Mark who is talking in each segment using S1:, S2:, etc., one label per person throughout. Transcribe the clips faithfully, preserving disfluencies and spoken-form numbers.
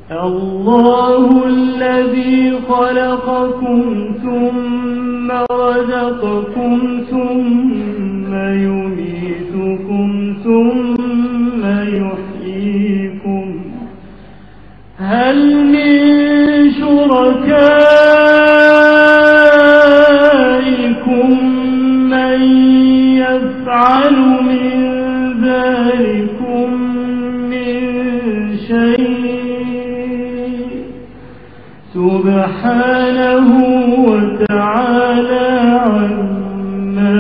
S1: الله الذي خلقكم ثم رزقكم ثم يميتكم ثم يحييكم هل من شركائكم من يفعل من ذلكم من شيء سبحانه وتعالى عما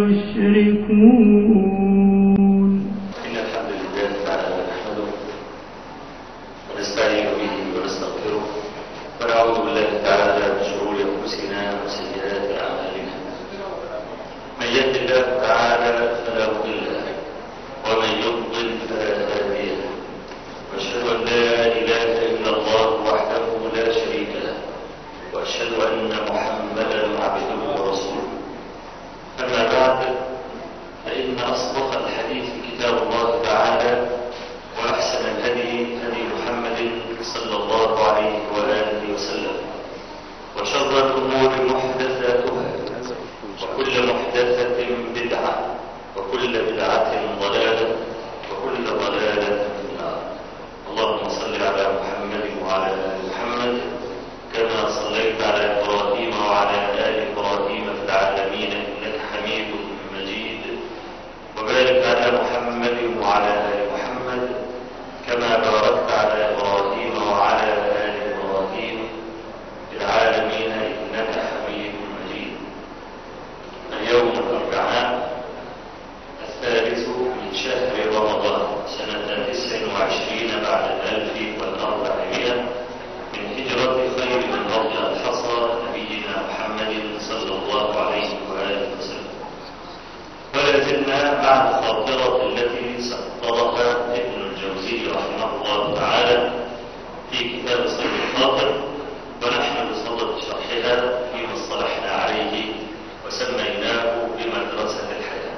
S1: يشركون.
S2: إن الحمد لله تعالى نحمده ونستعين به ونستغفره ونعوذ بالله تعالى من شرور أنفسنا وسيئات أعمالنا. من يهد الله تعالى فلا مضل له ومن يضلل فلا هادي له، وأشهد أن لا إله إلا الله وحده لا شريك له، وأشهد أن محمدا عبده ورسوله. أما بعد، فإن أصدق الحديث كتاب الله تعالى، وأحسن الهدي هدي محمد صلى الله عليه وآله وسلم، وشر الأمور محدثاتها، وكل محدثة بدعة، وكل بدعة ضلالة، وكل ضلالة في النار. اللهم صل على محمد وعلى آل محمد كما صليت على إبراهيم وعلى آل إبراهيم في العالمين إنك حميد مجيد، وبارك على محمد وعلى آل محمد كما باركت على إبراهيم وعلى آل إبراهيم في العالمين إنك حميد مجيد. اليوم الأربعاء الثالث من شهر رمضان سنة تسع وعشرين بعد الألف والأربعمائة من هجرة خير من رضي الحصى نبينا محمد صلى الله عليه وآله وسلم. ولا زلنا مع الخاطرة التي سطرها ابن الجوزي رحمه الله تعالى في كتاب صيد الخاطر، ونحن بصدد شرحها فيما اصطلحنا عليه وسميناه بمدرسة الحياة.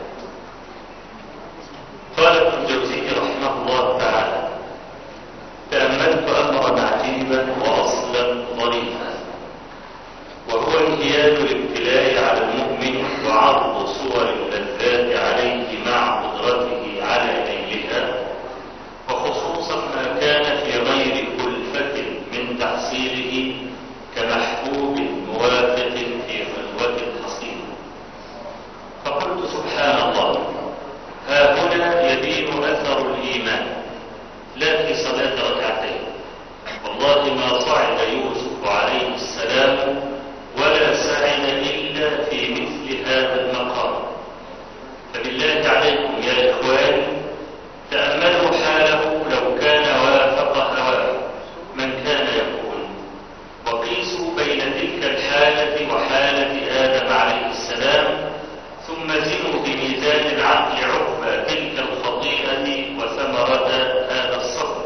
S2: قال ابن الجوزي رحمه الله تعالى: تأملت أمرا عجيبا وأصلا ظريفا، وهو انقياد الابتلاء على المؤمن وعرض صور اللذات عليه مع قدرته على نيلها، وخصوصا ما كان في غير كلفة من تحصيله كمحبوب موافق في خلوة حصينة. فقلت سبحان الله، ها هنا يبين أثر الإيمان لا في صلاة ركعتين. والله ما صعد يوسف عليه السلام ولا سعد إلا في مثل هذا المقام. فبالله عليكم يا إخواني، تأملوا حاله لو كان وافق هواه من كان يقول، وقيسوا بين تلك الحالة وحالة آدم عليه السلام، ثم زنوا بميزان العقل عقبى تلك الخطيئة وثمرة هذا الصبر،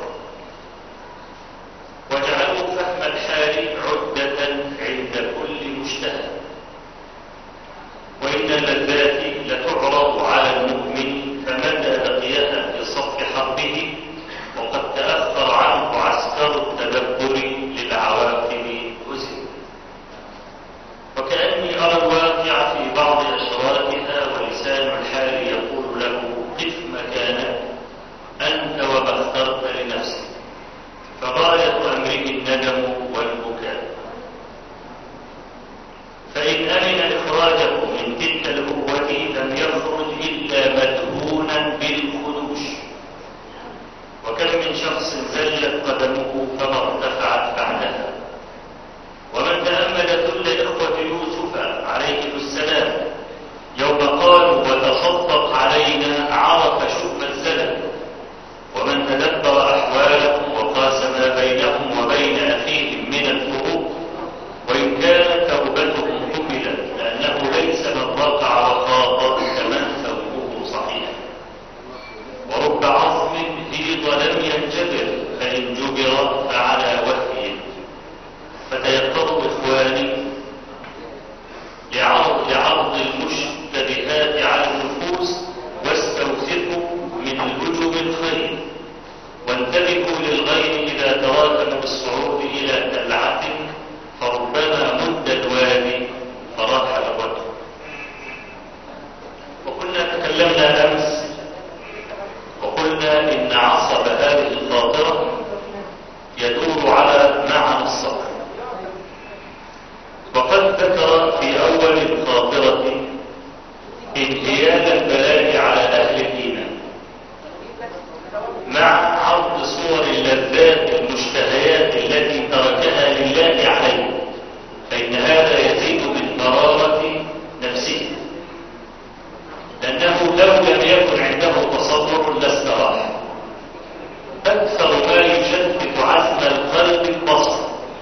S2: وجعلوا فهم الحال عدة عند كل مجتهد. وإن اللذات لتعرض على المؤمن فمتى لقيها في صف حربه وقد تأخر عنه عسكر التدبر للعواقب هزم. وكأني أرى الواقع في بعض أشرارها ولسان الحال يقول له: قف مكانك أنت وما اخترت لنفسك. فغاية أمره الندم والبكاء. فإن أمن إخراجه من تلك الهوة لم يخرج إلا مدهونا بالخدوش. وكم من شخص زلت قدمه فما ارتفعت بعدها. ومن تأمل كل إخوة يوسف عليهم السلام يوم قالوا وتصدق علينا عرف شؤم الزلل. ومن تدبر أحوالهم وقاس ما بينهم وبين أخيهم من الفروق، وإن كانت توبتهم قبلت لأنه ليس من رقع وخاطر كمن ثوبه صحيح. ورب عظم هيض لم ينجبر، فإن جبر الصعود إلى تلعة فربما مد الوادي فراح الرجل. وكنا تكلمنا أمس وقلنا إن عصب هذه الخاطرة يدور على معنى الصبر، وقد ذكر في أول الخاطرة انهيال البلاء على أهل الإيمان مع عرض صور اللذات المشتهيات التي تركها لله عليه، فإن هذا يزيد من مرارة نفسه، لأنه لو لم يكن عنده تصبر لاستراح. أكثر ما يشتت عزم القلب البصر،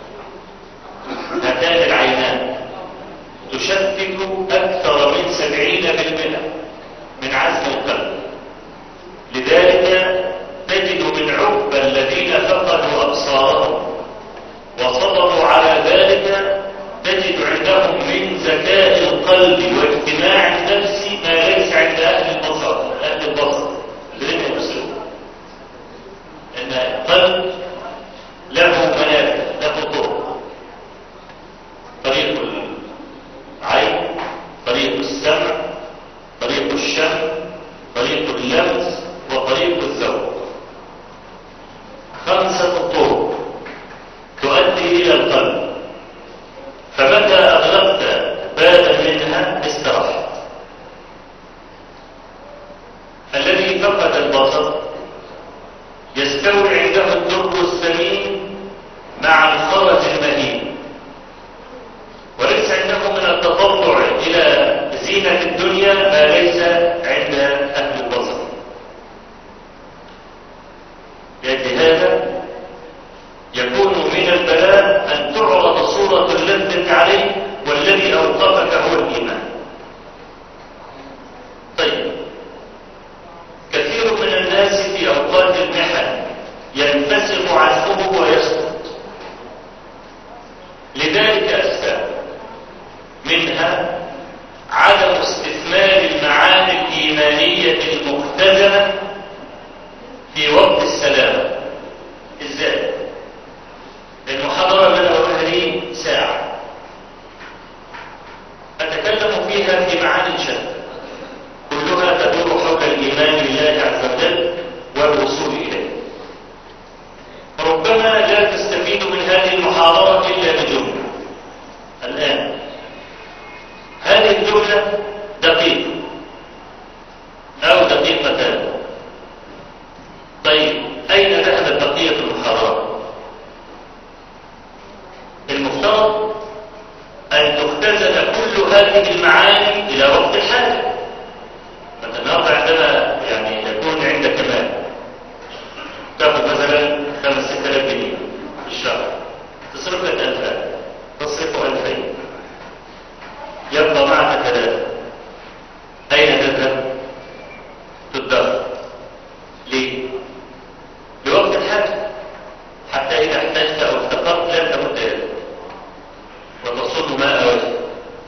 S2: هاتان العينان تشتت أكثر من سبعين بالمئة من عزم القلب. لذلك تجد من عقبى الذين فقدوا أبصارهم وصبروا على ذلك تجد عندهم من ذكاء القلب واجتماع النفس ما ليس عند أهل البصر أهل البصر الذين يبصرون. أن القلب له منافذ، له طرق، طريق العين، طريق السمع، طريق الشم، طريق اللمس، وطريق الذوق. خمسة طرق تؤدي إلى القلب، فمتى أغلقت بابا منها استراحت. الذي فقد البصر يستوي عنده الدرب الثمين مع الخرج المهين، وليس عنده من التطلع إلى زينة الدنيا ما ليس عند أهل البصر. لهذا يكون من البلاء أن تعرض صورة اللذة عليه والذي أوقفك هو الإيمان. طيب، كثير من الناس في أوقات المحن ينفسخ عزمه ويسقط لذلك أسباب، منها عدم استثمار المعاني الإيمانية المختزنة في وقت السلامة. إزاي؟ المحاضرة اللي أنا بقولها دي ساعة أتكلم فيها في معاني شتى كلها تدور حول الإيمان بالله عز وجل والوصول إليه. ربما لا تستفيد من هذه المحاضرة إلا بجملة. الآن هذه الجملة دقيقة أو دقيقتان. طيب، أين ذهبت بقية المحاضرة؟ المفترض أن تختزن كل هذه المعاني إلى وقت الحاجة. مثلا النهارده عندما يعني يكون عندك مال تاخذ مثلا خمس ست آلاف جنيه في الشهر، تصرف لك ألفان، تصرف ألفين، يبقى معك ثلاثة. أين تذهب؟ تدخر. ليه؟ لوقت الحاجة، حتى إذا احتجت أو افتقرت لن تمد يدك وتصل ماء وجهك.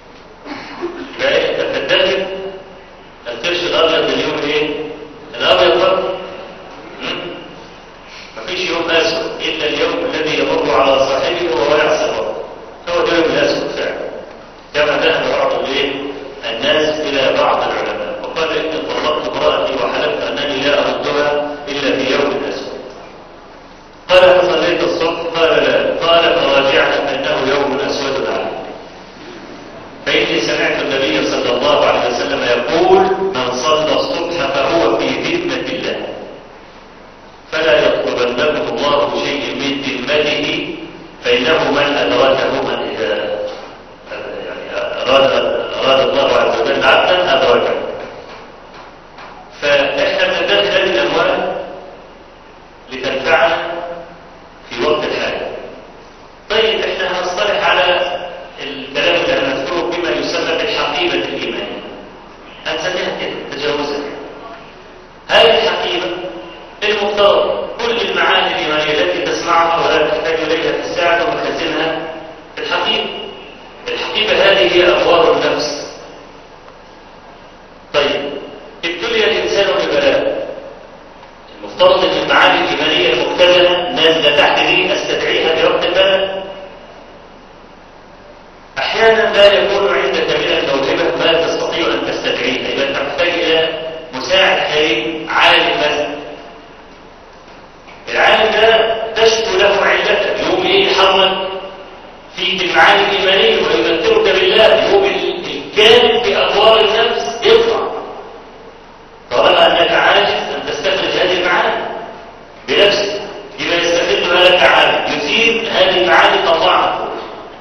S2: فأنت تدخر القرش الأبيض اليوم إيه؟ الأبيض برضه. مفيش يوم أسود إلا اليوم الذي يمر على صاحبه وهو يعصي الله، هو ده اليوم الأسود فعلا. كما ذهب بعض الناس إلى بعض العلماء وقال إن طلقت امرأتي وحلفت أنني لا أردها إلا في يوم أسود. قال فصليت الصبح؟ قال لا. قال فراجعها فإنه يوم أسود عليك. فإني سمعت النبي صلى الله عليه وسلم يقول: من صلى الصبح فهو في ذمة الله، فلا يطلبنكم الله شيء من ذمته، فإنه من أدركه من إذا يعني أراد, أراد الله عز وجل عبدا أدركه. فإحنا بندخل الأموال لتنفعنا في وقت الحاجة. طيب، إحنا هنصطلح على الكلام اللي هنذكره بما يسمى بالحقيبة الإيمانية، هنسميها كده تجاوزا. هذه الحقيبة المفترض كل المعاني الإيمانية التي تسمعها ولا تحتاج إليها في الساعة ومخزنها في الحقيبة. الحقيبة هذه هي أموار النفس. طيب، ابتلي الإنسان ببلاء، المفترض أن المعاني الإيمانية المختزنة نازلة تحت دي أستدعيها يتحرك فيك المعاني الإيمانية ويذكرك بالله، يقوم الكامل في أبواب النفس يطلع. طالما أنك عاجز أن تستخرج هذه المعاني بنفسك، يبقى يستخرجها لك عالم يثير هذه المعاني طلعها فوق.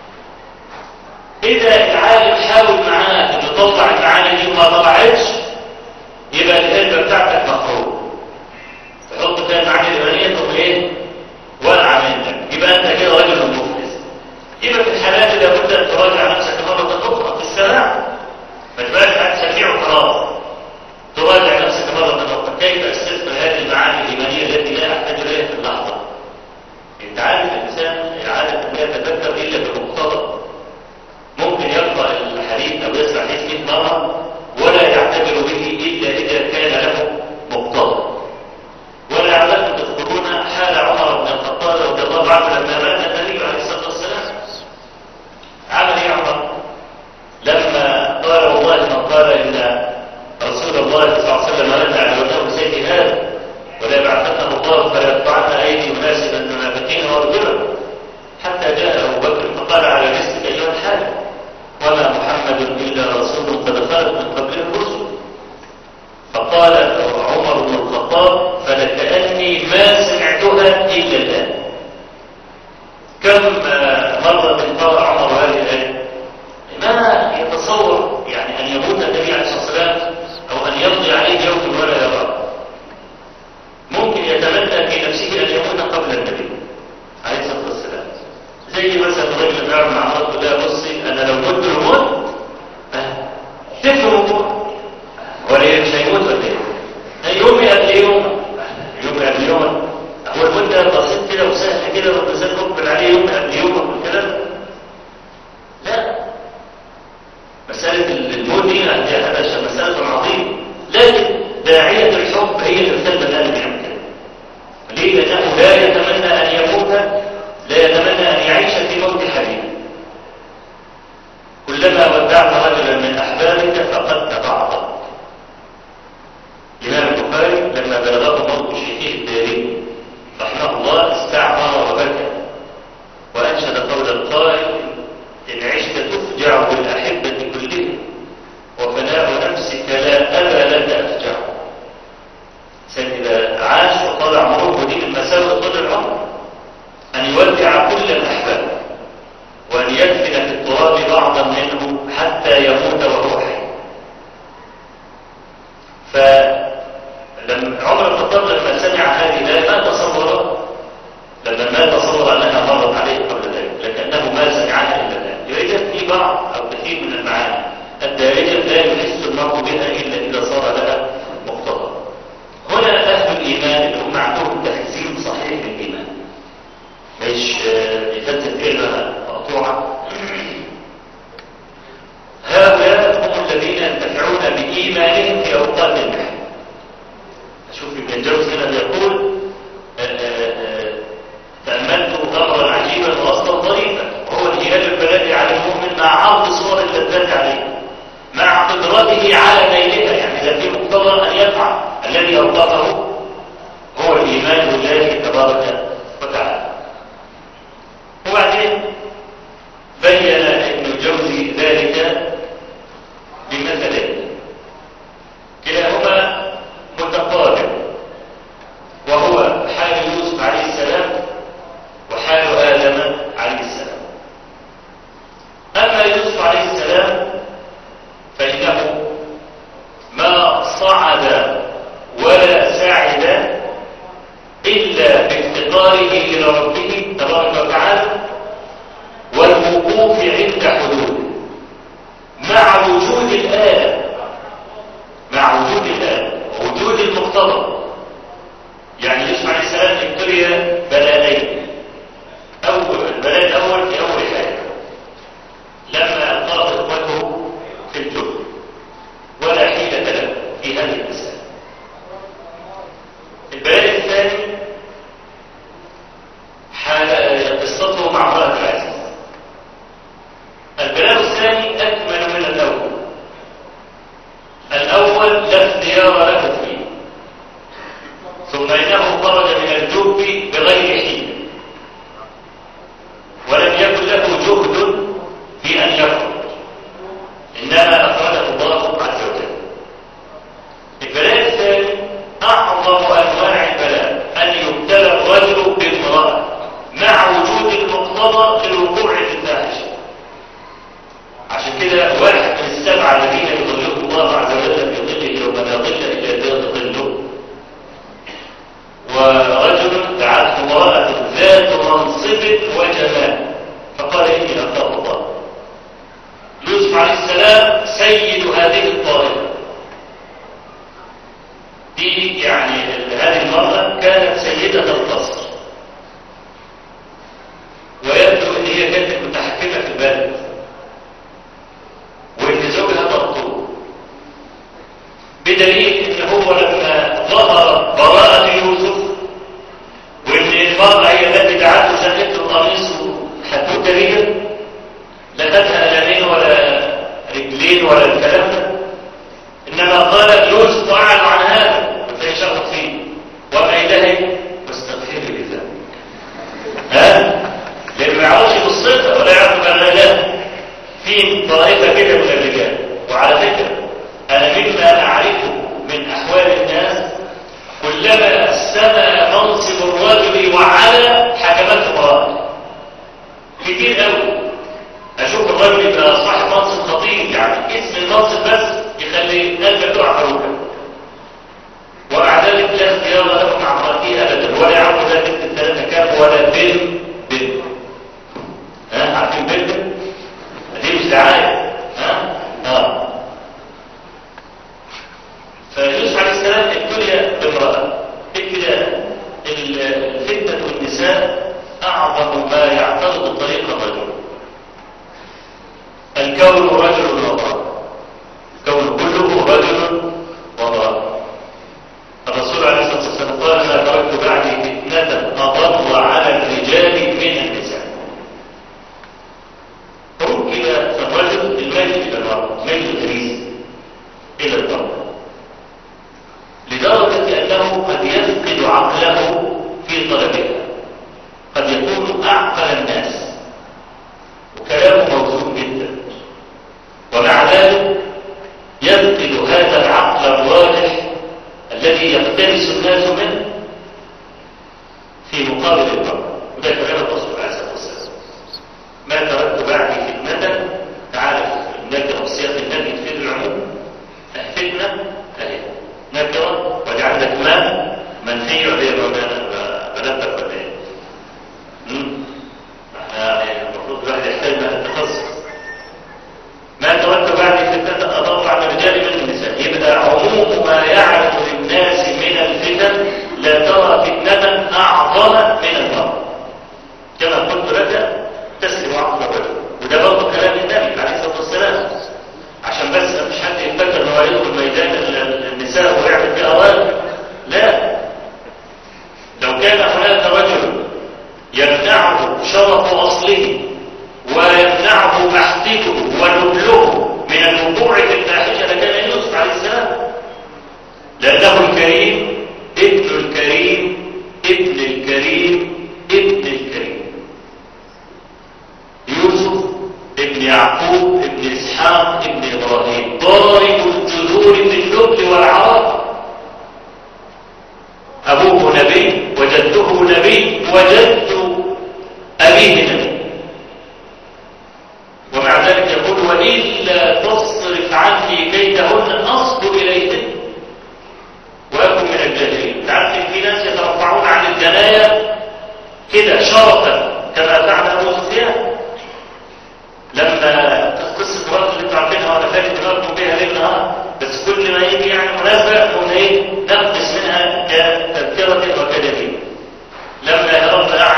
S2: إذا العالم حاول معاك أن يطلع المعاني دي وما طلعتش، يبقى الهربة بتاعتك مخروج. تحط فيها المعاني الإيمانية تقول إيه؟ وقع منك، يبقى أنت كده راجل مفلس. يبقى في الحالات اللي لابد أن تراجع نفسك مرة أخرى في السماع، ما تبقاش هتسميع وخلاص. تراجع نفسك مرة أخرى، كيف أستثمر هذه المعاني الإيمانية التي لا أحتاج إليها في اللحظة؟ أنت عارف الإنسان عادة أن لا يتذكر إلا بمقتضى. ممكن يقرأ الحديث أو يسمع حديث مئة مرة ولا يعتبر به إلا إذا كان له مقتضى. ولعلكم تذكرون حال عمر بن الخطاب رضي الله عنه لما مات النبي عليه الصلاة والسلام. عمل إيه عمر؟ لما قال والله من قال إن رسول الله صلى الله عليه وسلم رد على وجهه سيف هذا ولا يبعثنه الله فيقطعن أيدي أناس من المنافقين وارجلهم، حتى جاء أبو بكر فقال على رزقك أيها الحاج، وما محمد إلا رسول قد خلت من قبله الرسل. فقال عمر بن الخطاب فلكأني ما سمعتها إلا الآن. كم مرة قال عمر هذه الآية؟ ما يتصور يعني أن يموت النبي عليه الصلاة والسلام أو أن يمضي عليه يوم ولا يراه. ممكن يتمنى في نفسه أن يموت قبل النبي عليه الصلاة والسلام. زي مثلا رجل قال مع مرته لا بصي أنا لو مت الموت تفهم ولا مش هيموت ولا ايه؟ يوم قبل يوم يوم قبل يوم هو الموت ده بسيط كده وسهل كده والإنسان مقبل عليه يوم قبل يوم والكلام. لا، مسألة الموت دي هذا مسألة عظيمة، لكن داعية الحب هي اللي بتخلي القلب يعمل كده. ليه؟ لأنه لا يتمنى أن يموت، لا يتمنى أن يعيش في موت حبيبه. كلما ودعت رجلا من أحبابك فقد تبعض. الإمام البخاري لما بلغه موت شيخه الداري رحمه الله استعمر وبكى وأنشد قول القائل إن عشت تفجع بالأحبة كلهم وفناء نفسك لا أبا لك أفجع. سيد إذا عاش وطال عمره دي من مساوئ طول العمر أن يودع كل الأحباب وأن يدفن في التراب بعضا منه حتى يموت وهو حي. فلما عمر بن الخطاب لما سمع هذه الآية ما تصور، لما ما تصور أنها مرت عليه قبل ذلك، لكنه ما سمعها إلا الآن. يوجد في بعض أو كثير من المعاني الدارجة لا يحس المرء بها إلا إذا صار لها مقتضى. هنا أهل الإيمان اللي هم عندهم تحسين صحيح للإيمان، مش لفتة كلمة مقطوعة. هؤلاء هم الذين ينتفعون بإيمانهم في أوقات المحن. أشوف ابن الجوزي هنا بيقول تأملت أمرا عجيبا وأصلا ظريفا، وهو الهلال البلدي على المؤمن مع عرض صور اللذات عليه مع قدرته على نيلها. يعني إذا في مقتضى أن يفعل الذي أوقفه هو الإيمان بالله تبارك وتعالى. وبعدين مقتضى للوقوع في الفاحشه. عشان كده واحد من السبعه الذين يظلهم الله عز وجل في ظله يوم لا ظل الا ظله، ورجل دعته امراه ذات منصب وجمال فقال اني اخاف الله. يوسف عليه السلام سيد هذه الطائفه دي، يعني هذه المراه كانت سيده القصر، ويبدو ان هي كانت متحكمه في البلد، وان زوجها مقتول، بدليل ان هو لما ظهر براءه يوسف وان المراه هي التي دعته سكت القميص حتى تريد لا خدها قلمين ولا رجلين ولا الكلام ده، انما قال يوسف اعلن عن هذا فهي شغلت فيه وما الهي واستغفري لله. ها؟ لأنه ما يعرفش بالصدق ولا يعرف بالرجال. في طائفة كده من الرجال، وعلى فكرة أنا مما أعرفه من أحوال الناس كلما سمى منصب الرجل وعلى حكمته امرأة كتير قوي. أشوف الرجل يبقى صاحب منصب خطير، يعني اسم المنصب بس يخلي قلبك تقع في ركبه، ومع ذلك لا اختيار له مع امرأته أبدا، ولا يعرف ذلك الثلاثة كام ولا بين بين. ها عارفين بين؟ دي مش دعاية. ها؟ اه فيوسف عليه السلام ابتلي بامرأة. كده الفتنة والنساء أعظم ما يعترض طريق الرجل. الكون رجل وضع، الكون كله رجل وضع. الرسول عليه الصلاة والسلام قال ما تركت بعدي فتنة أضل على الرجال من النساء. ركب الرجل الميل إلى المرأة، ميل الغريز إلى المرأة، لدرجة أنه قد يفقد عقله في طلبها، قد يكون أعقل الناس وكلامه موزون جدا، ومع ذلك يفقد هذا العقل الراجح الذي يقتبس الناس منه في مقابل المرأة. وده كلام الرسول عليه الصلاة والسلام. ما تركت بعدي فتنة، تعالى النكرة بسياق النبي في العموم، فتنة أهي نكرة وجعلت ما منفي عليه بنبتك ولا ايه؟ احنا المفروض الواحد يحتاج ما التخصص. ما تركت بعدي فتنة أضل على الرجال من النساء، يبقى عموم ما يعرف للناس من الفتن لا ترى فتنة أعظم من المرأة. كما قلت لك تسلم عقل الرجل، وده برضه كلام النبي عليه الصلاة والسلام، عشان بس مش حد يفكر انه هيدخل ميدان النساء ويعمل فيه أوائل. لا، لو كان هناك رجل يمنعه شرف أصله ويمنعه محتته ونبله من الوقوع في الفاحشة لكان يوسف عليه السلام، لأنه الكريم ابن الكريم ابن الكريم ابن الكريم. يوسف ابن يعقوب ابن إسحاق ابن إبراهيم، ضارب الجذور في النبل والعراق. أبوه نبي وجدته نبي وجد أبيه نبي، ومع ذلك يقول وإلا تصرف عني كيدهن أصب إليهن وأكن من الجاهلين. تعرف في ناس يترفعون عن الجناية كده شرفا كما فعل أبو سفيان لما قصة الرجل اللي تعرفينها وأنا فاكر دماغكم بيها ليل نهار، بس كل ما يجي يعني مناسبة نقول إيه نقص منها كتذكرة وكدليل. لما هرب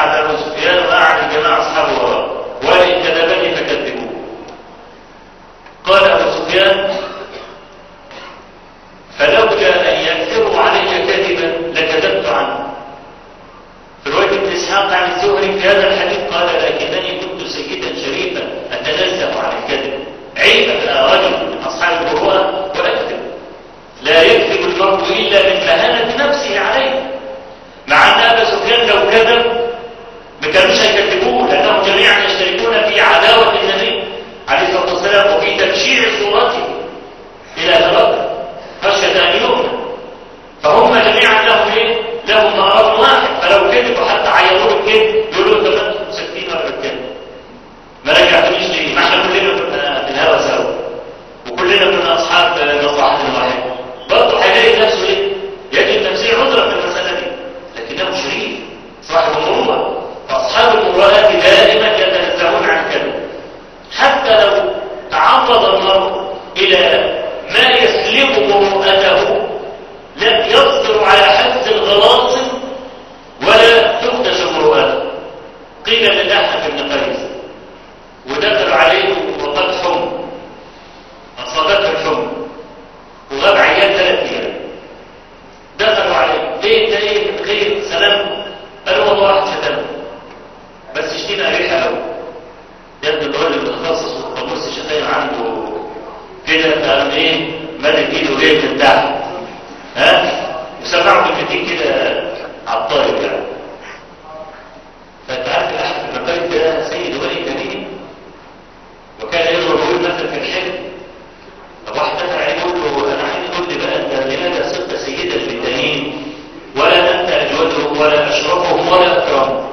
S2: بن قيس، ودخل عليه وقد حمى، أصابته الحمى وغاب عيان ثلاث أيام. دخلوا عليه، ليه انت ايه من غير سلام؟ قالوا والله واحد شتمه بس اشتينا ريحه قوي. يبدو الراجل المتخصص في القاموس الشتايم عنده كده، فقام ايه مادد ايده جاي من تحت، ها وسمعوا كلمتين كده على الطاير يعني. فانت عارف الاحد بن قيس ده سيد ولي كريم، وكان يضرب يقول مثلا في الحلم. طب واحد دخل عليه يقول له انا عايز تقول لي بقى انت لماذا صرت سيدا للتانيين ولا انت اجودهم ولا اشرفهم ولا اكرمهم؟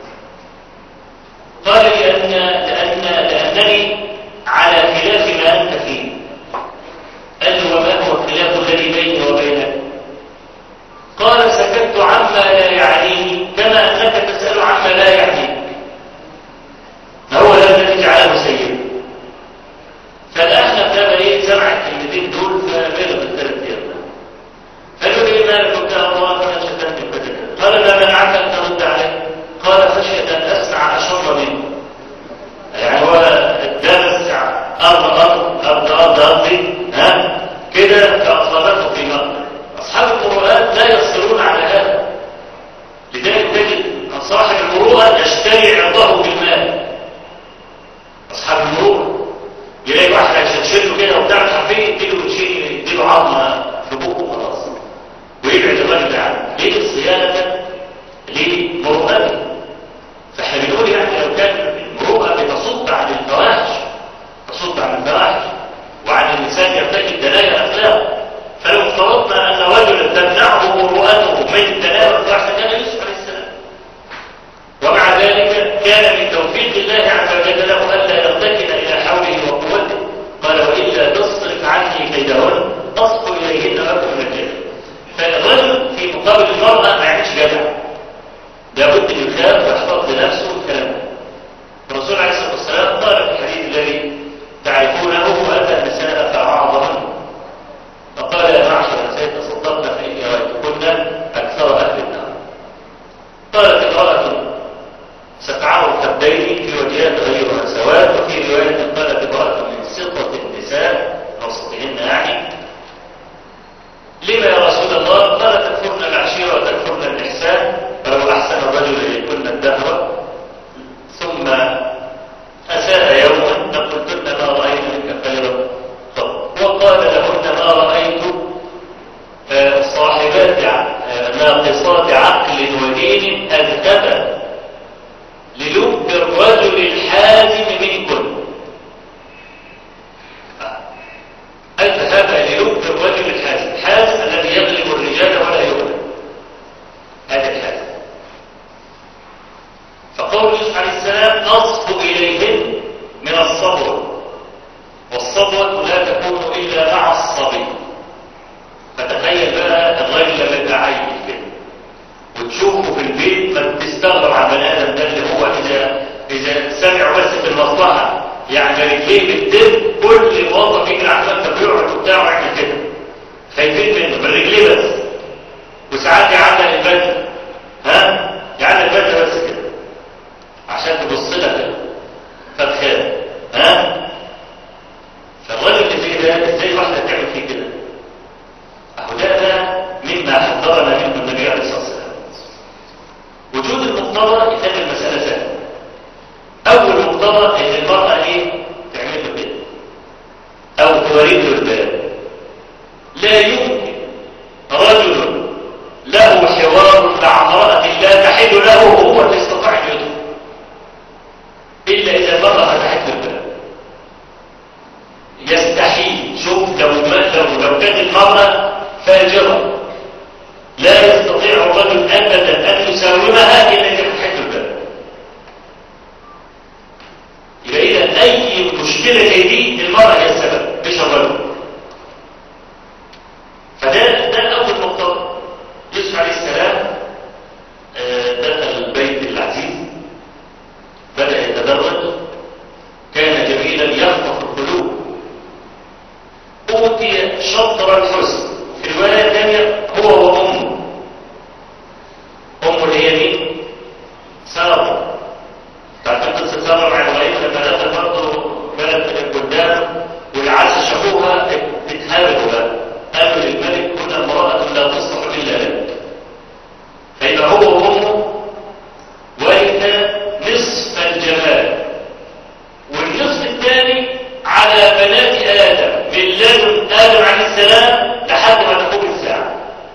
S2: قال لان لان لانني على خلاف ما انت فيه. قال له وما هو الخلاف الذي بيني وبينك؟ قال سكت عما لا يعنيني كما انك تسال عما لا يعنيك. هو ده الذي جعله سيدا. فالاحنف ده ايه سمع الكلمتين دول فبلغ الثلاث ايام. قال له ايه مالك وبتاع الله فانا شتمت كذا. قال ما منعك ان ترد عليه؟ قال خشيه ان اسمع اشر منه. يعني هو الدرس ارض ارض ارض ارض ارضي ها كده فاصابته في مقتل. اصحاب المروءات لا يصرون على هذا. لذلك تجد ان صاحب المروءه يشتري عرضه بالمال. اصحاب المروءه يلاقي واحد هيشتشله كده وبتاع مش عارفين يديله شيء يديله عظمه في بوقه خلاص ويبعد الراجل ده عنه. ليه؟ الصيانه لمروءته. فاحنا بنقول يعني لو كان المروءه بتصد عن الفواحش، تصد عن الفواحش وعن الانسان يرتكب دنايا اخلاقه. فلو افترضنا ان رجلا تمنعه مروءته من تناول الفواحش كان يوسف عليه السلام، ومع ذلك كان من توفيق الله عز وجل له الا يرتكن الى حوله وقوته. قال والا تصرف عني كيدهن تصفو اليهن ركب الجنه. فالرجل في مقابل المراه ما يعملش جدع، لابد ان يخاف ويحفظ لنفسه والكلام ده. الرسول عليه الصلاه والسلام قال في الحديث الذي تعرفونه واتى النساء فاعظهن فقال يا معشر النساء تصدقن فاني رايتكن اكثر اهل النار. قالت امراه سفعه الخدين في وجهات غيرها سواد، وفي روايه قالت امراه من سطه النساء وسطهن يعني لما يا رسول الله؟ قال تكفرن العشيره وتكفرن الاحسان فلو احسن الرجل اليكن الدهر ثم اساء يوما لقلتن ما رايت منك خيرا. وقال لهن ما رايت صاحبات ناقصات عقل ودين اذهب للب الرجل الحازم منكن. اذهب للب الرجل الحازم. الحازم الذي يغلب الرجال ولا يغلب، هذا الحازم. فقول يوسف عليه السلام اصب اليهن من الصبوه، والصبوه لا تكون الا مع الصبي. فتخيل بقى الراجل لما يبقى عيل كده وتشوفه في البيت ما تستغرب على البني ادم ده اللي هو اذا اذا سمع بس في المصلحه يعني رجليه بتدب كل موظف يجري على المكتب يقعد وبتاع ويعمل كده خايفين منه بالرجليه بس. وساعات يعلق البدله، ها يعلق البدله بس كده عشان تبص لها كده فتخاف، ها فالراجل اللي زي ده ازاي واحده تعمل فيه كده؟ اهو ده ده مما حذرنا منه النبي عليه الصلاه والسلام. وجود المقتضى يخلي المساله سهله. اول مقتضى ان المراه ايه؟ تعمل له كده او تورد له الباب. لا يمكن رجل له حوار مع امراه لا تحل له وهو اللي يستطيع ان يدخل الا اذا المراه فتحت له الباب. يستحيل. شوف لو لو لو كانت المراه فاجره لا يستطيع الرجل ابدا ان يساومها الا اذا فتحت له الباب. يبقى اذا اي مشكله زي دي المراه هي السبب مش الرجل. فده ده اول مقتضى. يوسف عليه السلام دخل البيت العزيز بدا يتدرج، كان جميلا يخطف القلوب، اوتي شطر الحسن. في الروايه الثانيه هو وامه. امه اللي هي مين؟ ساره. تعرفين قصه تتسرع مع ابراهيم لما دخل برضه بلد قدام والعز شافوها اتهابوا بقى، قالوا للملك هنا امرأة لا تصلح الا لك. فيبقى هو وامه ورث نصف الجمال، والنصف الثاني على بنات ادم من لدن ادم عليه السلام لحد ما تقوم الساعه.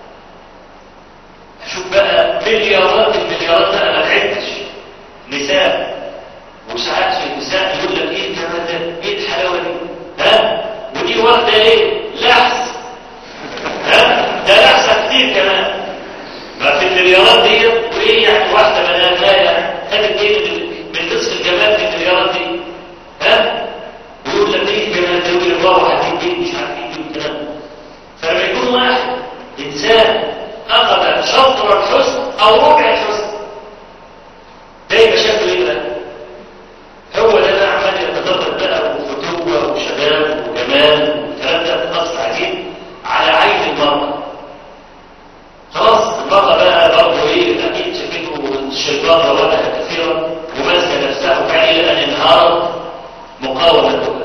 S2: شوف بقى مليارات المليارات بقى ما تعدش نساء، وساعات في النساء يقول لك ايه الجمال ده؟ ايه الحلاوه دي؟ ها؟ ودي واخده ايه؟ لحس. ها؟ ده لحسه كتير كمان. ما في المليارات دي وايه يعني واحده بنات لا يعني خدت ايه من نصف الجمال في المليارات دي؟ ها؟ ويقول لك ايه الجمال ده؟ يقول لك روح هتجيب ايه مش عارف ايه والكلام ده. فلما يكون واحد انسان اخذ شطر الحسن او ربع الحسن ده يبقى شكله ايه بقى؟ هو ده بقى عمال يتدرب بقى وفتوه وشباب وجمال والكلام ده بنص عجيب على عين المرأة. خلاص المرأة بقى برضه ايه اكيد شافته الشيطان رواتها كثيرا وماسكه نفسها وكان الى ان انهارت مقاومتها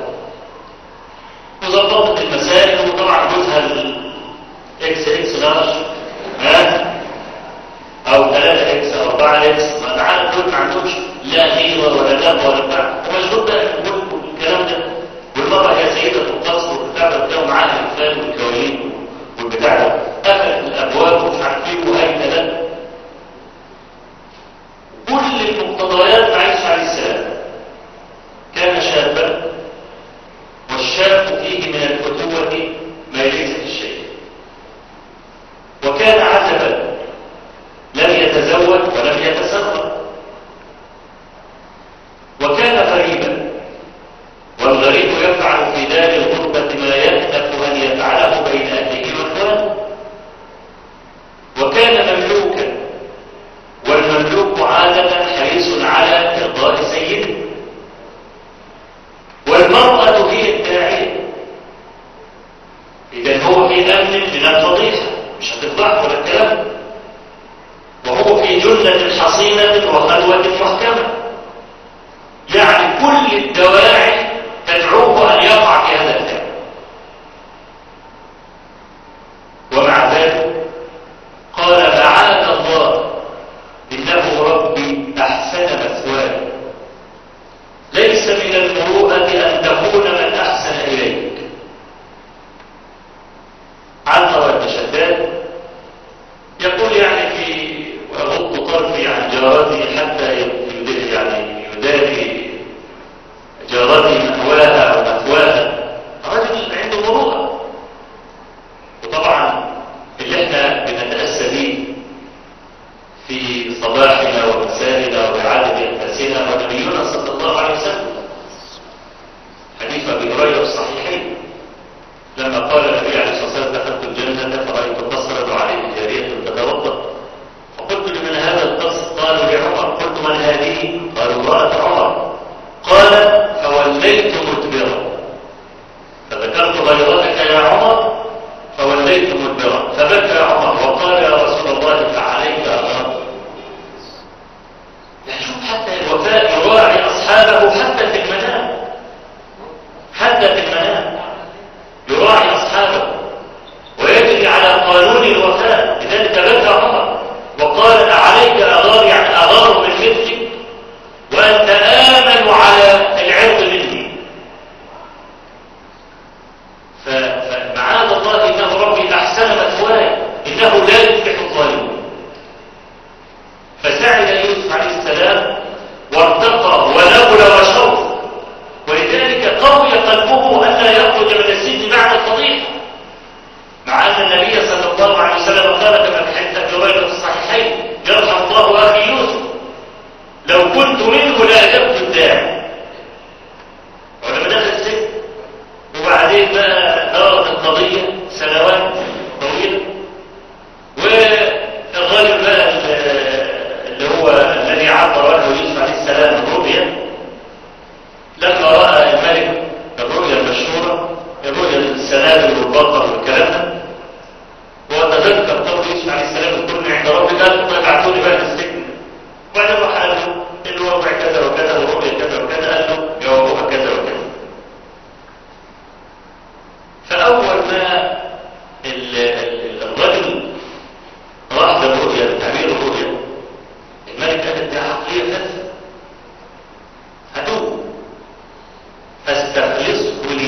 S2: وظبطت المسائل. وطبعا جوزها الاكس اكس لارج ها او ثلاثة اكس او أربعة اكس، ما تعالى دول ما عندهمش لا غيره ولا دم ولا بتاع، ومشغول بقى بالكلام ده. والمرة هي سيدة القصر والبتاع ده بتاعه معاها الفال والكوالين والبتاع ده، قفلت الابواب ومش عارف ايه وهيئة ده كل المقتضيات مع عيسى عليه السلام. كان شابا والشاب فيه من الفتوة ما ليس في الشيء، وكان عزبا لم يتزوج ولم يتسرب، وكان غريبا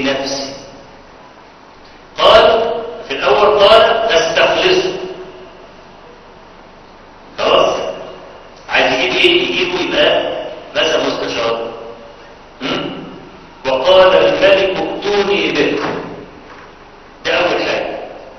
S2: لنفسي. قال في الأول قال أستخلصه، خلاص عايز يجيب ايه؟ يجيبه يبقى مثلا مستشار. وقال الملك ائتوني به، ده أول حاجة.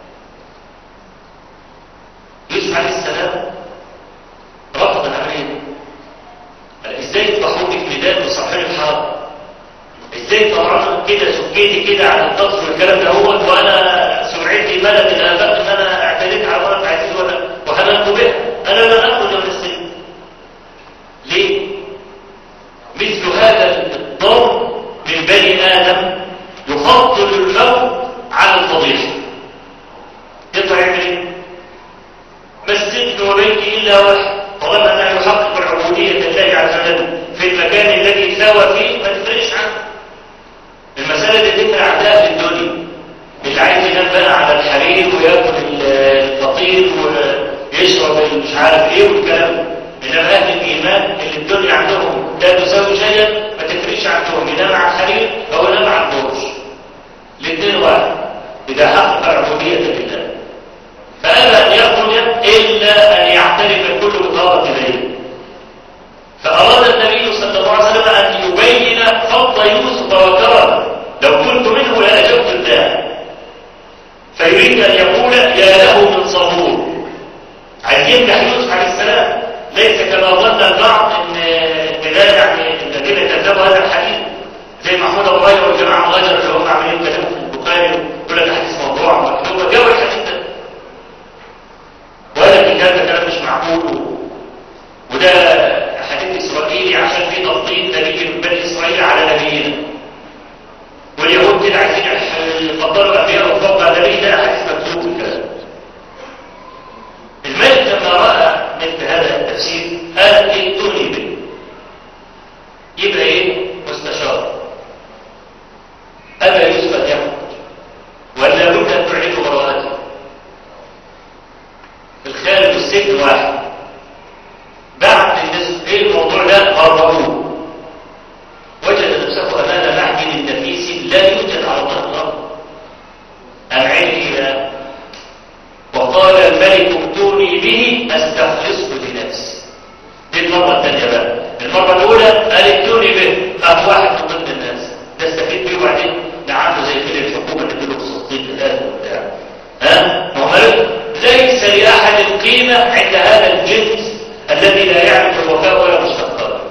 S2: يوسف عليه السلام رفض العملية دي. قال ازاي تضحوني في ميدان وصحيح الحرب؟ ازاي طلعنا كده سكيتي كده على القصر والكلام ده هو، وانا سمعتي بلد الاباء ان انا اعتديت على مرة عزيز وحملت بها، انا لن اخرج من السجن. ليه؟ مثل هذا الضرب من بني ادم يخطر الموت على الفضيحه. يطلع يعمل ايه؟ ما السجن وبيتي الا واحد، طالما انه يحقق العبوديه لله عز وجل في المكان الذي ساوى فيه ما تفرقش عنه. المساله دي تفرق عن اهل الدنيا اللي عايز ينام بقى على الحرير وياكل الفطير ويشرب مش عارف ايه والكلام ده. انما اهل الايمان اللي الدنيا عندهم لا تساوي شيئا ما تفرقش عنهم، ينام على الحرير او ينام على الفرش، الاثنين واحد اذا حقق العبوديه لله. فابى ان يخرج الا ان يعترف كل بطاقه اليه. فاراد النبي صلى الله عليه وسلم ان يبين فضل يوسف وكرمه، لو كنت منه لاجبت الداعي. فيريد ان يقول يا له من صبور، عايز يمدح يوسف عليه السلام، ليس كما ظن البعض ان ده يعني الذين كذبوا هذا الحديث زي محمود ابو هريره والجماعه الغجر اللي هم عاملين كلام في البخاري يقول لك حديث موضوع مكتوب، جاوا الحديث ده ولكن هذا كلام مش معقول، وده حديث اسرائيلي عشان فيه تفضيل نبي من بني اسرائيل على نبينا، واليهود كده عايزين يفضلوا انبياء وفوق نبي، ده حديث مكتوب الكلام. الملك لما راى مثل هذا التفسير قال ائتوني به، يبقى ايه؟ مستشار. ابى يوسف ان يخرج ولا بد ان تعلنوا براءته. الخارج والسجن واحد. بعد ايه الموضوع ده هربوه، وجد نفسه امام معدن نفيس لا يوجد على ظهر الارض. امعينه وقال الملك ائتوني به استخلصه لنفسي. دي المره الثانيه بقى. المره الاولى قال ائتوني به، قام واحد من ضمن الناس ده استفيد بيه وبعدين نعمله زي كده الحكومه اللي له خصوصيه الان وبتاع. ها؟ ما هو ليس لاحد قيمه عند هذا الجنس الذي لا يعرف الوفاء ولا مشتقاته.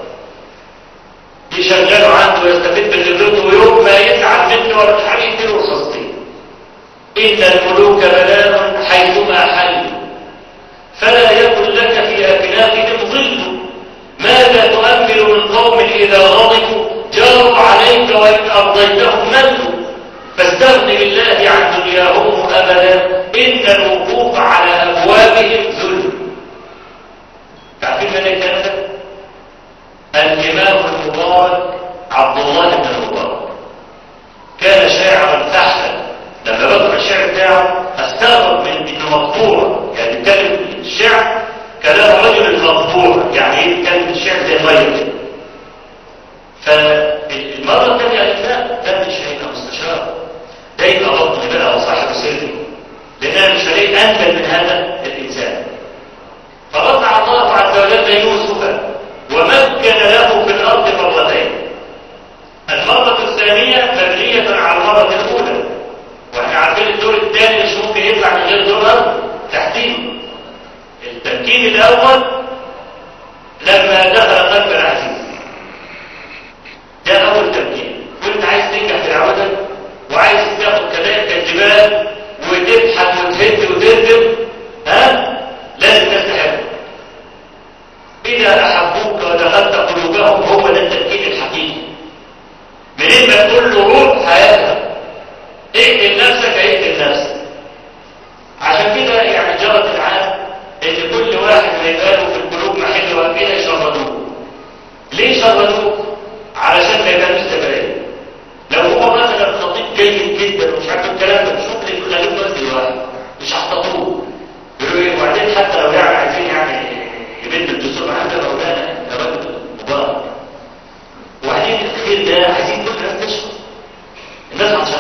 S2: يشغله عنده ويستفيد بخبرته، ويوم ما يزعل منه ولا الحريق له خصوصيه. إن الملوك بلاء حيثما حلوا، فلا يكن لك في أكنافهم ظل. ماذا تؤمل من قوم إذا غضبوا جاروا عليك وإن أرضيتهم ملوا. فاستغن بالله عن دنياهم أبدا، إن الوقوف على أبوابهم ذل. تعرفين من الكلام ده؟ الإمام المبارك عبد الله بن المبارك كان شاعرا فحلا. لما بقرأ الشعر بتاعه استغرب من انه مطبوع، يعني بيتكلم الشعر كلام رجل مطبوع، يعني ايه بيتكلم الشعر زي الميه. فالمره الثانيه قالت لا، ده مش هيبقى مستشار، ده يبقى بطن بقى او صاحب سري، لان انا مش هلاقي انبل من هذا الانسان. فرفع الله عز وجل يوسف ومكن له في الارض مرتين. المره الثانيه مبنيه على المره الاولى، واحنا عارفين الدور الثاني مش ممكن يطلع من غير دور تحتيه. التمكين الاول لما دخل قلب العزيز، ده اول تمكين. وانت عايز تنجح في العوده وعايز تاخد كذلك الجبال وتبحث وتهد وتردم، ها لازم تستحق. اذا احبوك ودخلت قلوبهم هو ده التمكين الحقيقي. منين ما تقول له روح هيذهب، اقتل نفسك هيقتل نفسك. عشان كده يعني جرت العادة ان كل واحد هيبقى له في القلوب محل وكده يشردوه. ليه شردوه؟ علشان ما يبقاش سبعين. لو هو مثلا خطيب جيد جدا ومش عارف الكلام ده، مش ممكن يخليه مسجد واحد، مش هيحتطوه. وبعدين حتى لو يعني عايزين يعني يبدوا الدستور معاه ده مولانا يا راجل مبارك. وبعدين الخير ده عايزين كل الناس تشرب. الناس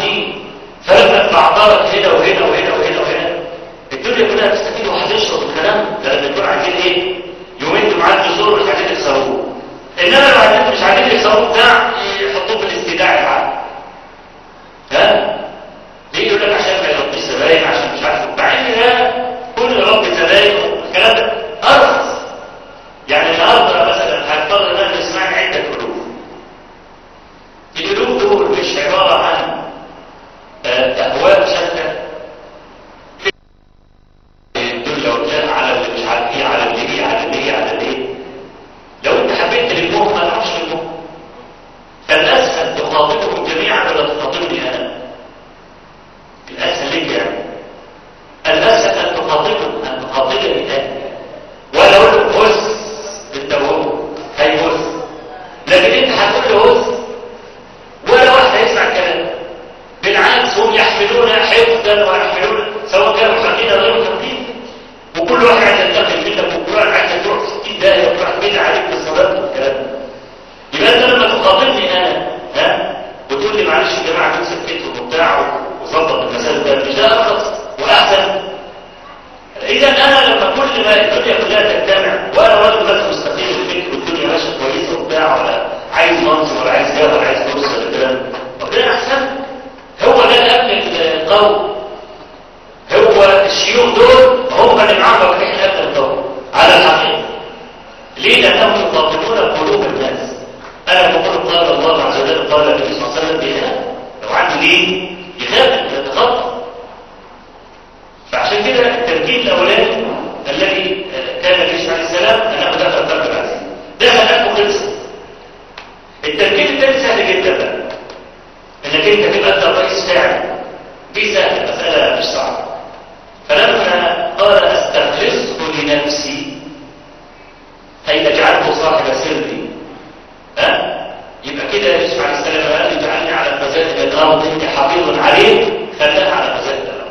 S2: أخاطبكم جميعا ولا تخاطبني أنا؟ الأسهل لك يعني الأسهل أن تخاطبهم أن تخاطبني أنا ولا أقول لك بص أنت وهو هي بص، لكن أنت هتقول له بص ولا واحد هيسمع الكلام. بالعكس هم يحملون حقدا ويحملون سواء كانوا حقين أو غير حقين، وكل واحد عايز ينتقل منك وكل واحد عايز تروح ستين داهية وتروح بدعة عليك بالصلاة والكلام ده. يبقى أنت لما تخاطبني أنا ها وتقول لي معلش يا جماعة دول سكتهم وبتاع وظبط المسائل ده مش ده أرخص وأحسن؟ إذا أنا لما كل ما الدنيا كلها تجتمع وأنا راجل بس مستقيم الفكر والدنيا ماشية كويسة وبتاع ولا عايز منصب ولا عايز جاه ولا عايز فلوس ولا الكلام طب ده أحسن. هو ده الأمن القوي، هو الشيوخ دول هم اللي معاهم مفاتيح الأمن القوي على الحقيقة. ليه؟ لأنهم يخاطبون قلوب الناس. أنا بقول قال الله عز وجل قال النبي صلى الله عليه وسلم بيخاف، لو عنده ليه يخاف يتخطى. فعشان كده التركيب الأولاني الذي كان النبي عليه السلام أنه دخل قلب العزيز دخل أنه قدس. التركيب الثاني سهل جدا بقى، انك انت تبقى انت رئيس فاعل، دي سهله، مساله مش صعبه. فلما قال استخلصه لنفسي اي اجعله صاحب سري، ها يبقى كده يوسف عليه السلام قال اجعلني على خزائن الارض انت حفيظ عليه، خلاها على خزائن الارض.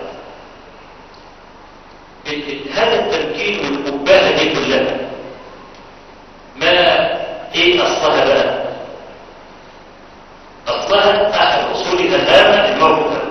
S2: هذا التركيب والقباله دي كلها ما ايه اصلها بقى؟ أصلها أحد أصولها الهامة الموقف.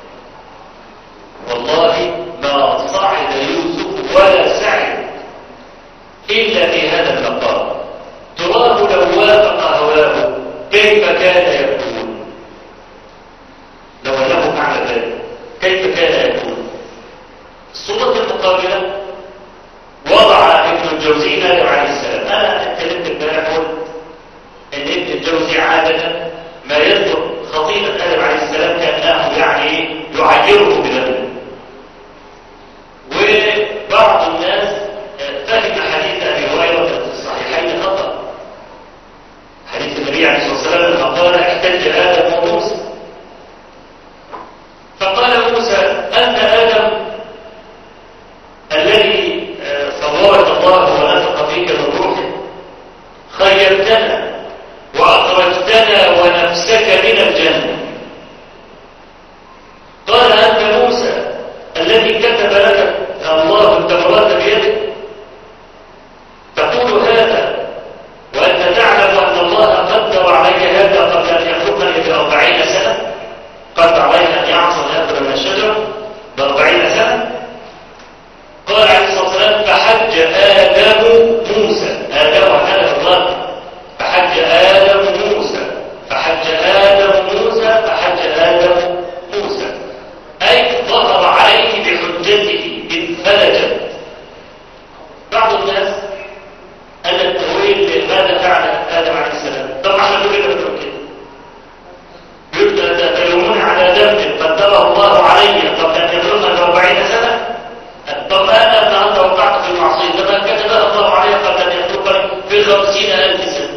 S2: والله ما صعد يوسف ولا سعد إلا في هذا المقام. تراه لو وافق هواه كيف كان يكون؟ لو له معنى ذلك كيف كان يكون؟ الصورة المقابلة وضع ابن الجوزي عليه السلام. أنا اتكلمت امبارح قلت إن ابن الجوزي عادة ما يذكر خطيب آدم عليه السلام كأنه يعني يعيره بذنبه. وبعض الناس فهم حديث أبي هريرة في الصحيحين خطأ. حديث النبي عليه الصلاة والسلام لما قال احتج آدم وموسى، فقال موسى أنت آدم الذي صورك الله ونفخ فيك من روحه، خيرتنا وأخرجتنا ونفسك من الجنة. قال أنت موسى الذي كتب لك الله التوراة بيدك، تقول هذا وأنت تعلم أن الله قدر علي هذا قبل أن يخلقني بأربعين سنة، قدر علي أن يعصر هذا من الشجرة بأربعين سنة. قال عليه الصلاة والسلام فحج آدم موسى، آدم وحده الله، فحج آدم موسى فحج آدم موسى فحج آدم موسى، أي ظهر عليه بحجته إذ فلجت. بعض الناس أن التأويل ماذا فعل آدم عليه السلام؟ طبعا احنا كلنا بنقول كده، يقول تلومون على ذنب قدره الله علي قبل أن يبلغنا أربعين سنة. طب أنا النهارده وقعت في المعصية لما كتبها الله علي قبل أن يخلقني في خمسين ألف سنة،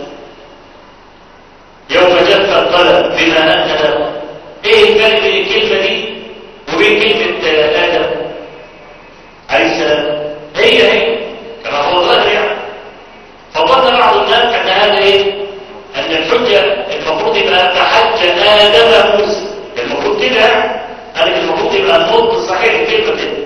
S2: يوم جف القلم بما أنت له. ايه الفرق بين الكلمة دي وبين كلمة آدم عليه السلام؟ هي هي كما هو ظاهر يعني. فظن بعض الناس أن هذا ايه؟ أن الحجة المفروض يبقى تحج آدم موسى، المفروض كده يعني المفروض يبقى النطق الصحيح الكلمة كده.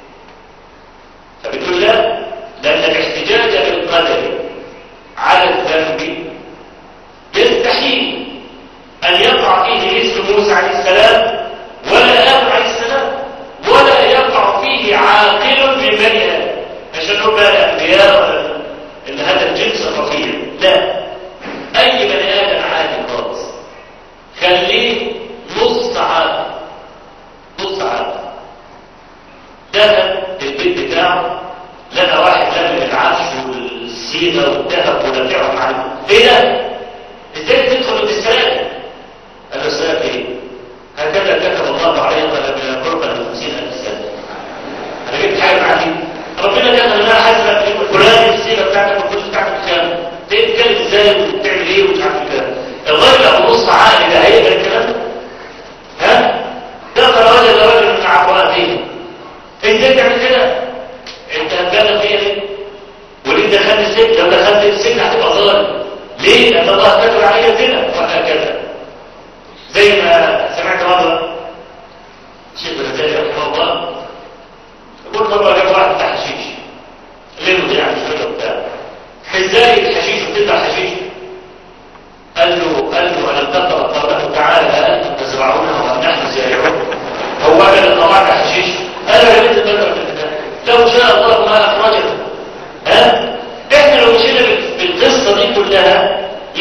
S2: فبتقول لا، لأن الاحتجاج بالقدر على الذنب يستحيل أن يقع فيه مثل موسى عليه السلام ولا آدم عليه السلام، ولا يقع فيه عاقل من بني آدم. عشان نقول بقى الأنبياء إن هذا الجنس رفيع، لا، أي بني آدم عادي خالص خليه نص عاقل، نص عاقل دخل البيت بتاعه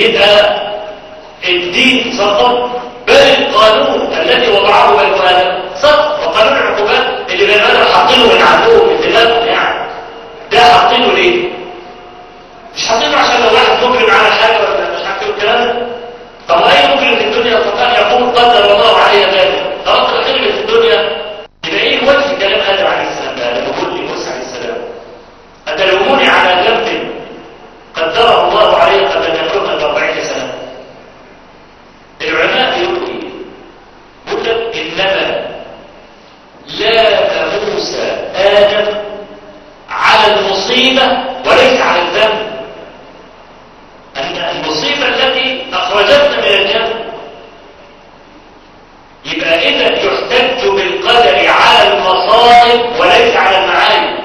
S2: يبقى الدين سقط، بل القانون الذي وضعه بنو ادم سقط. وقانون العقوبات اللي بنو ادم حاطينه من عندهم من دماغهم يعني، ده حاطينه ليه؟ مش حاطينه عشان لو واحد مجرم على حاجه ولا مش عارف الكلام ده. طب اي مجرم في الدنيا استطاع يقول قدر الله عليه ذلك؟ خلاص الخير في الدنيا. يبقى ايه وجه كلام ادم عليه السلام ده لما يقول لموسى عليه السلام اتلوموني على ذنب قدره الله عليه قبل ان يخلقنا بأربعين سنه؟ العلماء يقولوا ايه؟ يقول لك انما لا موسى ادم على المصيبه وليس على الذنب. ان المصيبه التي اخرجتنا من الجنه. يبقى اذا يحتج بالقدر على المصائب وليس على المعايب.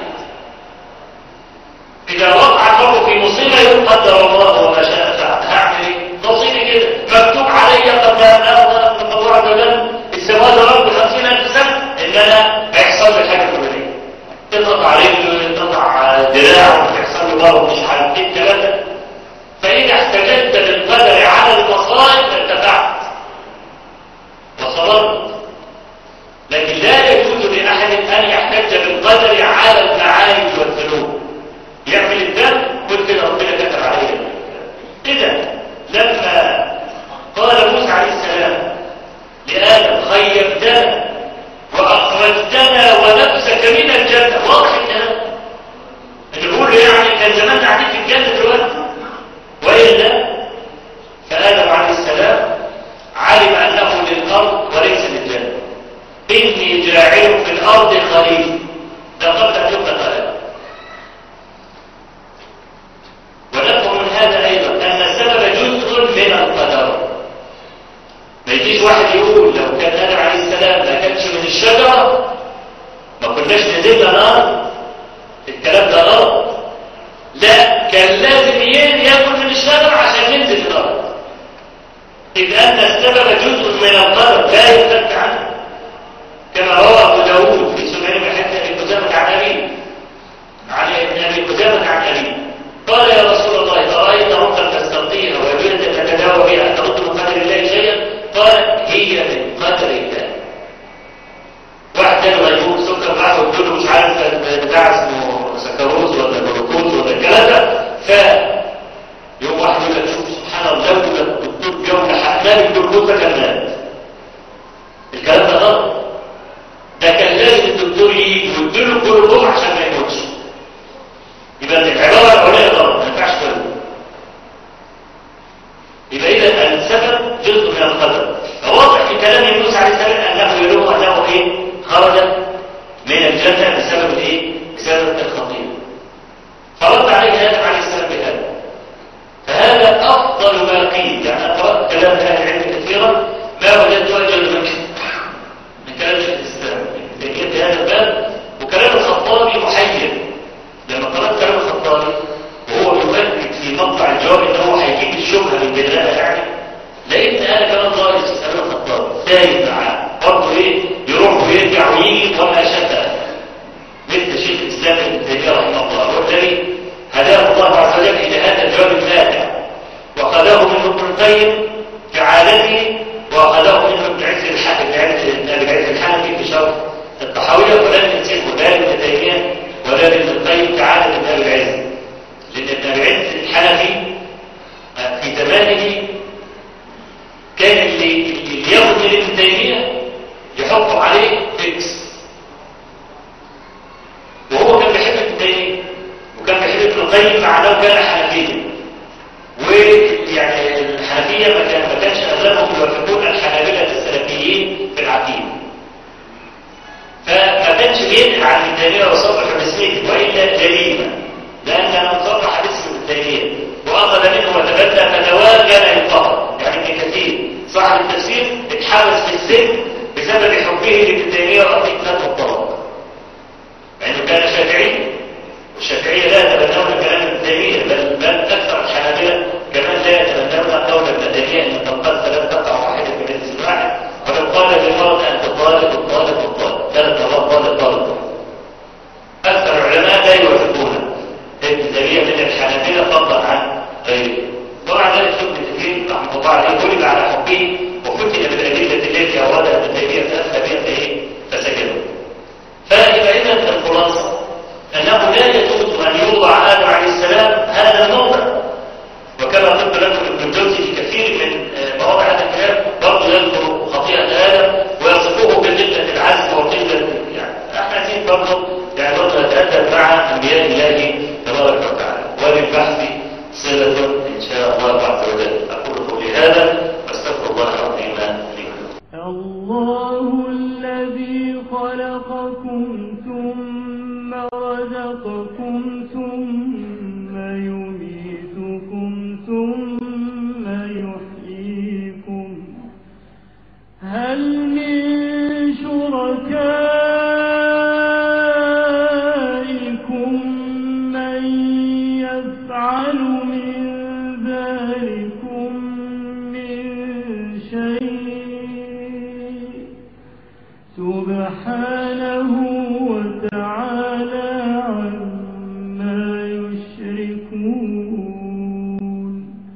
S2: اذا وقع المرء في مصيبه يقول قدر الله وما شاء فعل، هعمل ايه؟ نصيبي كده مكتوب علي قبل ان اخذ من الله عز وجل السماوات والارض خمسين الف سنه ان انا هيحصل لي حاجه فلانيه، تقطع رجله تقطع دراعه وتحصل له ضرب مش عارف ايه الكلام ده. فاذا احتجت بالقدر على المصائب ارتفعت وصبرت. لكن لا يجوز لاحد ان يحتج بالقدر على المعايب والذنوب. يعمل الذنب قل كده ربنا كتب عليه. اذا لما قال موسى عليه السلام لآدم خيبتنا وأخرجتنا ونفسك من الجنة، واضح الكلام اللي بيقول يعني كان زمان قاعدين في الجنة دلوقتي، وإلا فآدم عليه السلام علم أنه للأرض وليس للجنة. إني جاعل في الأرض خليفة، ده قبل أن يخلق آدم. ونفهم من هذا أيضا أن السبب جزء من القدر. ما يجيش واحد يقول لو كان آدم عليه السلام ما كانش من الشجرة ما كناش نزلنا نار، الكلام ده غلط. لا، كان لازم ياكل من الشجرة عشان ينزل الأرض. إذ أن السبب جزء من القدر لا يفتك عنه، كما روى أبو داود في سنن بن أبي قدامة عن أبيه عن ابن أبي قدامة عن أبيه قال يا رسول الله أرأيت رقا تستلقيها ويريد أن تتداوى بها ترد من قدر الله شيئا؟ قال هي من قدر الله. واحد كان غيبوب سكر معاه وقلت له مش عارف بتاع اسمه سكروز ولا جلوكوز ولا الكلام ده، ف يوم واحد يقول لك شوف سبحان الله لو الدكتور جوله حقناه الجلوكوز ده كان مات. الكلام ده غلط. ده كان لازم الدكتور يجي ويديله الجلوكوز عشان ما يموتش. يبقى العباره الاوليه غلط، ما ينفعش كده. يبقى اذا السبب جزء من القدر. فواضح في كلام موسى عليه السلام انه يلوم انه ايه؟ خرج من الجنه بسبب الايه؟ بسبب الخطيئه. فرد عليه ادم عليه السلام بهذا. فهذا افضل ما قيل. يعني انا قرات كلام اهل العلم كثيرا ما وجدت اجل من من كلام شيخ الاسلام في هذا الباب. وكلام الخطابي محير. لما قرات كلام الخطابي وهو يفكر في مقطع الجواب ان هو هيجيب الشبهه من دلاله يعني، لقيت انا كمان ضايع في كلام الخطابي دايم معاه برضه ايه؟ يروح ويرجع ويجي وما شاء مثل شيخ الاسلام ابن تيميه رحمه الله. والذي هداه الله عز وجل الى هذا الجواب الماتع واخذه منه ابن القيم في عادته، واخذه منه ابن عز الحنفي الحنفي في شرح الطحاويه، ولم يمسكه لا ابن تيميه ولا ابن القيم كعاده ابن ابي العز. لان ابن ابي العز الحنفي في زمانه كان اللي, اللي ياخذ من ابن تيميه يحط عليه فيكس، وهو كان بيحب ابن تيميه وكان بيحب ابن القيم مع انه كان حنفيا. ويعني الحنفيه ما كان ما كانش اغلبهم يوافقون الحنابلة السلفيين في العقيده، فما كانش بينقل عن ابن تيميه وصرح باسمه والا جريمه، لان من صرح باسم ابن تيميه واخذ منه وتبنى فتواه كان ينتقد. يعني ابن كثير صاحب التفسير اتحبس في السجن بسبب حبه لابن تيميه وقت كتاب الطلاق، مع انه كان شافعي، والشافعيه لا يتبنون كلام ابن تيميه، بل بل اكثر الحنابله كمان لا يتبنون قول ابن تيميه ان الطلقات لا تقع واحده في مجلس واحد، ولو قال للمرأة انت طالب الطالب الطالب ثلاث مرات طالب طالب. اكثر العلماء لا يوافقون ابن تيميه من الحنابله فضلا عن غيره. طبعا ذلك ابن حبه وفتن بالأدلة التي أورادها ابن تيمية فأفتى بها فإيه؟ فسجدوا. فيبقى إذا الخلاصة أنه لا يجوز أن يوضع آدم عليه السلام هذا الموضع